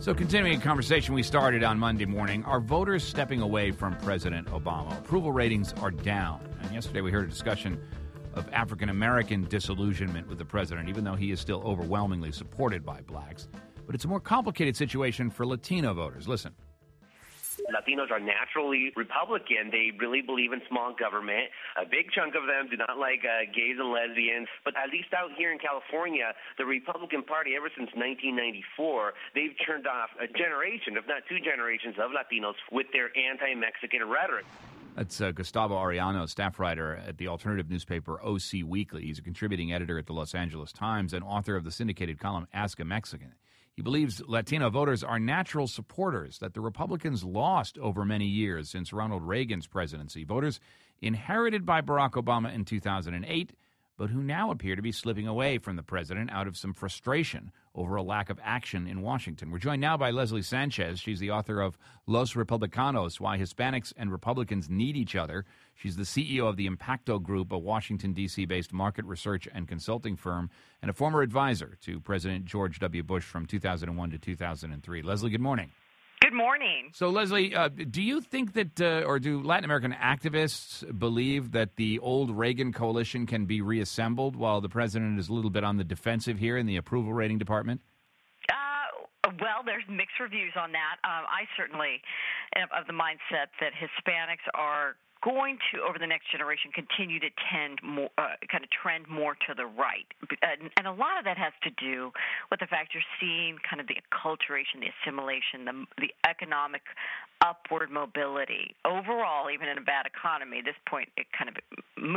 So continuing a conversation we started on Monday morning, are voters stepping away from President Obama? Approval ratings are down. And yesterday we heard a discussion of African-American disillusionment with the president, even though he is still overwhelmingly supported by blacks. But it's a more complicated situation for Latino voters. Listen. Latinos are naturally Republican. They really believe in small government. A big chunk of them do not like gays and lesbians. But at least out here in California, the Republican Party, ever since 1994, they've turned off a generation, if not two generations, of Latinos with their anti-Mexican rhetoric. That's Gustavo Arellano, staff writer at the alternative newspaper OC Weekly. He's a contributing editor at the Los Angeles Times and author of the syndicated column Ask a Mexican. He believes Latino voters are natural supporters that the Republicans lost over many years since Ronald Reagan's presidency. Voters inherited by Barack Obama in 2008, but who now appear to be slipping away from the president out of some frustration over a lack of action in Washington. We're joined now by Leslie Sanchez. She's the author of Los Republicanos, Why Hispanics and Republicans Need Each Other. She's the CEO of the Impacto Group, a Washington, D.C.-based market research and consulting firm, and a former advisor to President George W. Bush from 2001 to 2003. Leslie, good morning. Good morning. So, Leslie, do you think that, or do Latin American activists believe that the old Reagan coalition can be reassembled while the president is a little bit on the defensive here in the approval rating department? Well, there's mixed reviews on that. I certainly am of the mindset that Hispanics are going to, over the next generation, continue to trend more to the right. And a lot of that has to do with the fact you're seeing kind of the acculturation, the assimilation, the economic upward mobility. Overall, even in a bad economy, at this point, it kind of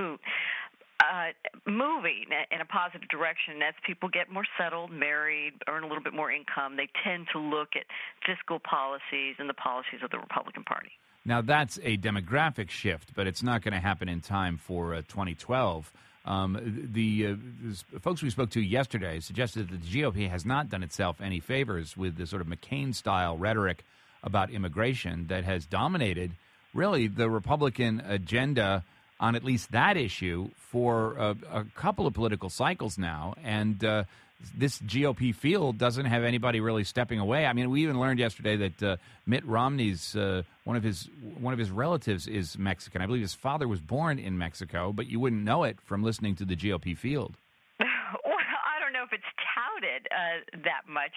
moving in a positive direction. As people get more settled, married, earn a little bit more income, they tend to look at fiscal policies and the policies of the Republican Party. Now, that's a demographic shift, but it's not going to happen in time for 2012. The folks we spoke to yesterday suggested that the GOP has not done itself any favors with the sort of McCain-style rhetoric about immigration that has dominated, really, the Republican agenda on at least that issue for a couple of political cycles now. And this GOP field doesn't have anybody really stepping away. I mean, we even learned yesterday that Mitt Romney's one of his relatives is Mexican. I believe his father was born in Mexico, but you wouldn't know it from listening to the GOP field. Well, I don't know if it's touted that much.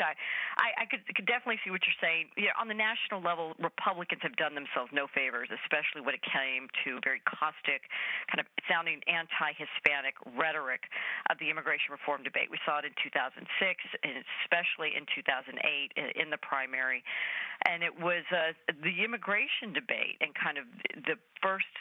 I could definitely see what you're saying. You know, on the national level, Republicans have done themselves no favors, especially when it came to very caustic, kind of sounding anti-Hispanic rhetoric of the immigration reform debate. We saw it in 2006 and especially in 2008 in the primary. And it was the immigration debate and kind of the first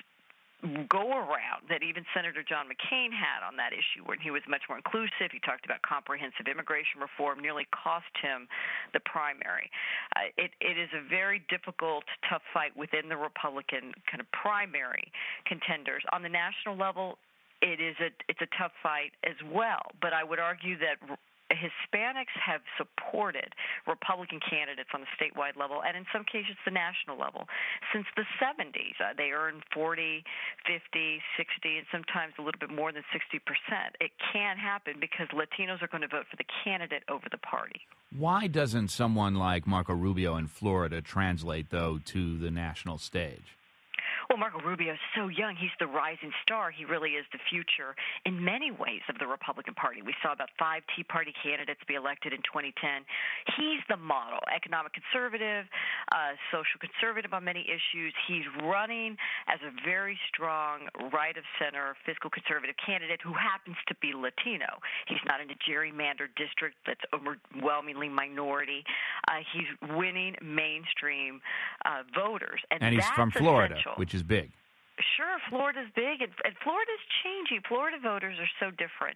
go-around that even Senator John McCain had on that issue, when he was much more inclusive. He talked about comprehensive immigration reform, nearly cost him the primary. It is a very difficult, tough fight within the Republican kind of primary contenders. On the national level, it's a tough fight as well, but I would argue that Hispanics have supported Republican candidates on the statewide level and in some cases the national level since the 70s. They earn 40, 50, 60, and sometimes a little bit more than 60%. It can happen because Latinos are going to vote for the candidate over the party. Why doesn't someone like Marco Rubio in Florida translate, though, to the national stage? Well, Marco Rubio is so young. He's the rising star. He really is the future in many ways of the Republican Party. We saw about 5 Tea Party candidates be elected in 2010. He's the model, economic conservative, social conservative on many issues. He's running as a very strong right-of-center fiscal conservative candidate who happens to be Latino. He's not in a gerrymandered district that's overwhelmingly minority. He's winning mainstream voters. And he's from Florida, essential. Which is big. Sure, Florida's big, and Florida's changing. Florida voters are so different,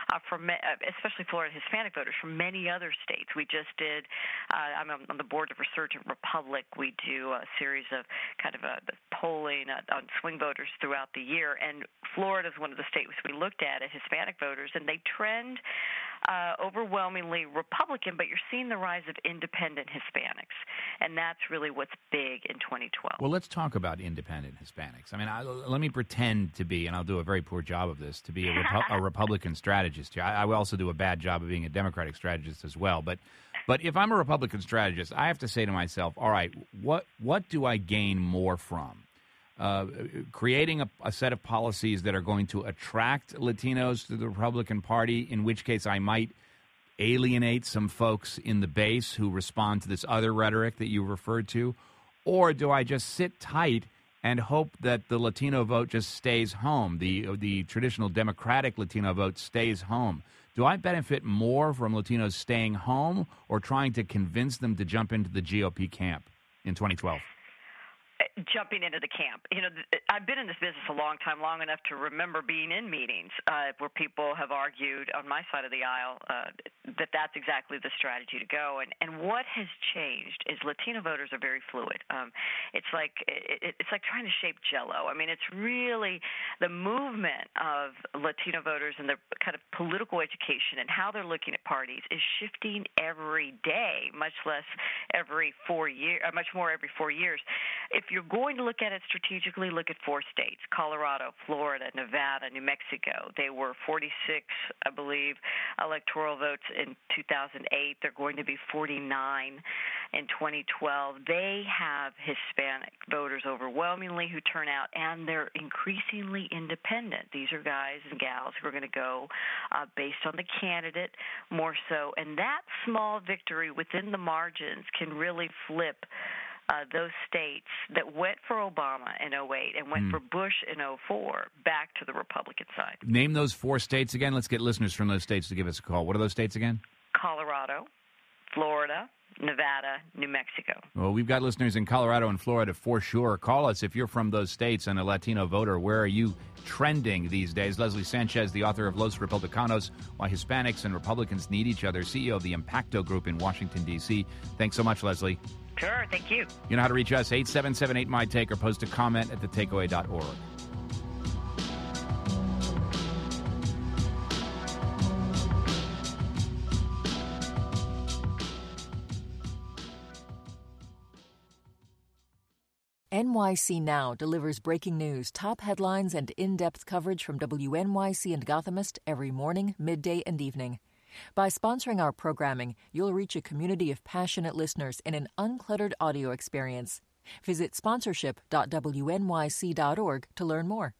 especially Florida Hispanic voters, from many other states. We just did, I'm on the board of Resurgent Republic. We do a series of kind of polling on swing voters throughout the year, and Florida is one of the states we looked at Hispanic voters, and they trend overwhelmingly Republican, but you're seeing the rise of independent Hispanics, and that's really what's big in 2012. Well, let's talk about independent Hispanics. I mean, let me pretend to be, and I'll do a very poor job of this, to be a Republican strategist here. I will also do a bad job of being a Democratic strategist as well. But if I'm a Republican strategist, I have to say to myself, all right, what do I gain more from? Creating a set of policies that are going to attract Latinos to the Republican Party, in which case I might alienate some folks in the base who respond to this other rhetoric that you referred to? Or do I just sit tight and hope that the Latino vote just stays home, the traditional Democratic Latino vote stays home? Do I benefit more from Latinos staying home or trying to convince them to jump into the GOP camp in 2012? Jumping into the camp. You know, I've been in this business a long time, long enough to remember being in meetings where people have argued on my side of the aisle that that's exactly the strategy to go. And what has changed is Latino voters are very fluid. It's like trying to shape Jell-O. I mean, it's really the movement of Latino voters and their kind of political education and how they're looking at parties is shifting every day, much less every 4 years, much more every 4 years. If you're going to look at it strategically, look at 4 states: Colorado, Florida, Nevada, New Mexico. They were 46, I believe, electoral votes in 2008. They're going to be 49 in 2012. They have Hispanic voters overwhelmingly who turn out, and they're increasingly independent. These are guys and gals who are going to go based on the candidate more so. And that small victory within the margins can really flip those states that went for Obama in 2008 and went for Bush in 2004 back to the Republican side. Name those 4 states again. Let's get listeners from those states to give us a call. What are those states again? Colorado, Florida, Nevada, New Mexico. Well, we've got listeners in Colorado and Florida for sure. Call us if you're from those states and a Latino voter. Where are you trending these days? Leslie Sanchez, the author of Los Republicanos, Why Hispanics and Republicans Need Each Other, CEO of the Impacto Group in Washington, D.C. Thanks so much, Leslie. Sure, thank you. You know how to reach us, 877-8MY-TAKE, or post a comment at thetakeaway.org. NYC Now delivers breaking news, top headlines, and in-depth coverage from WNYC and Gothamist every morning, midday, and evening. By sponsoring our programming, you'll reach a community of passionate listeners in an uncluttered audio experience. Visit sponsorship.wnyc.org to learn more.